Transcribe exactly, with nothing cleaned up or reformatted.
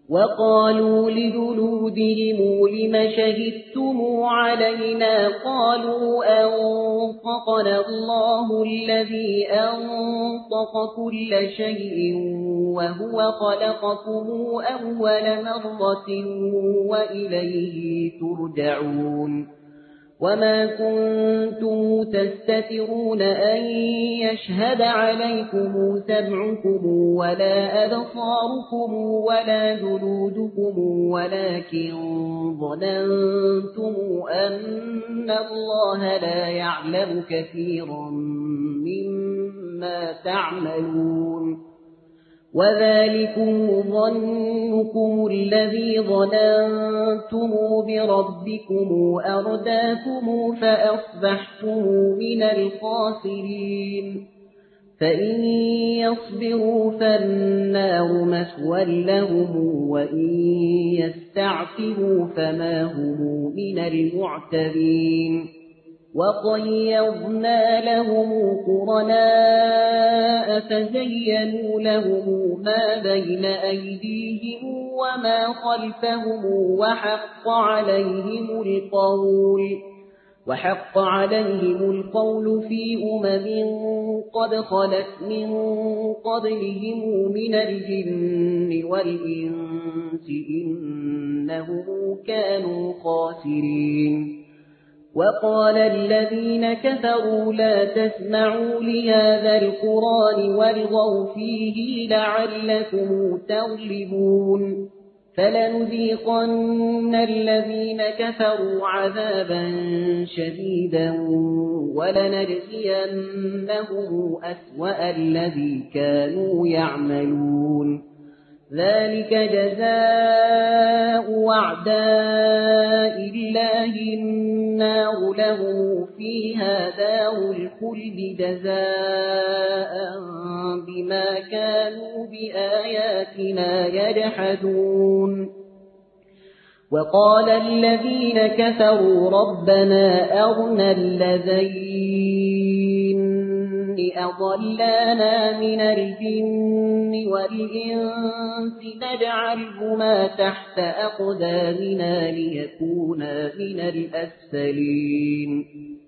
وقالوا لجلودهم لم شهدتم علينا قالوا أنطقنا الله الذي أنطق كل شيء وهو خلقكم أول مرة وإليه ترجعون وما كنتم تستترون أن يشهد عليكم سمعكم ولا أبصاركم ولا جلودكم ولكن ظننتم أن الله لا يعلم كثيرا مما تعملون وذلكم ظنكم الذي ظننتم بربكم أرداكم فأصبحتم من الخاسرين فإن يصبروا فالنار مثوى لهم وإن يستعتبوا فما هم من المعتبين وقيضنا لهم قرناء فزينوا لهم ما بين أيديهم وما خلفهم وحق عليهم القول وحق عليهم القول في أمم قد خلت من قبلهم من الجن والإنس إنهم كانوا خاسرين وقال الذين كفروا لا تسمعوا لهذا القرآن والغوا فيه لعلكم تغلبون فلنذيقن الذين كفروا عذابا شديدا ولنجزينهم أسوأ الذي كانوا يعملون ذلك جزاء أعداء الله النار لهم فيها دار الخلد جزاء بما كانوا بآياتنا يجحدون وقال الذين كفروا ربنا أرنا الذين أضلانا من الجن والإنس نجعلهما تحت أقدامنا ليكونا من الأسفلين